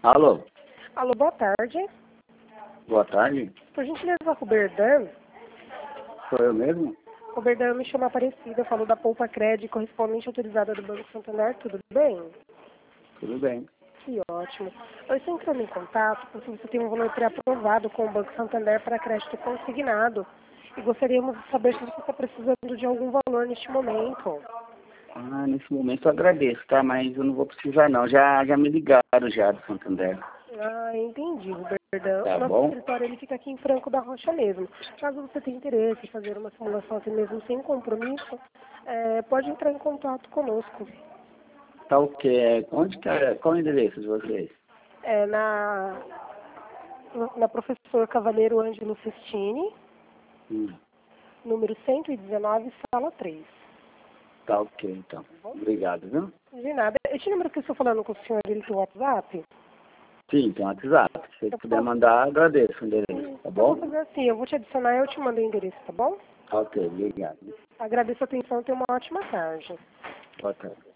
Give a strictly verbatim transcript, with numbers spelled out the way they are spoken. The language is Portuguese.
Alô, Alô, boa tarde. boa tarde. Por gentileza, Roberdan. Sou eu mesmo? Roberdan, me chama Aparecida, falou da Poupa Cred, correspondente autorizada do Banco Santander, tudo bem? Tudo bem. Que ótimo. Eu estou entrando em contato porque você tem um valor pré-aprovado com o Banco Santander para crédito consignado. E gostaríamos de saber se você está precisando de algum valor neste momento. Ah, nesse momento eu agradeço, tá? Mas eu não vou precisar não. Já, já me ligaram já do Santander. Ah, entendi, Roberdan. Tá O nosso bom? escritório ele fica aqui em Franco da Rocha mesmo. Caso você tenha interesse em fazer uma simulação até mesmo sem compromisso, é, pode entrar em contato conosco. Tá ok. É, onde que é? Qual o endereço de vocês? É na, na Professor Cavaleiro Ângelo Festini, Hum, número cento e dezenove, sala três. tá ok, então. Obrigado, viu? De nada. Esse número que eu estou falando com o senhor, ele tem WhatsApp? Sim, tem WhatsApp. Se você Eu puder posso, mandar, agradeço o endereço, tá eu vou bom? fazer assim, eu vou te adicionar e eu te mando o endereço, tá bom? Tá ok, obrigado. Agradeço a atenção e tenha uma ótima tarde. Boa tarde.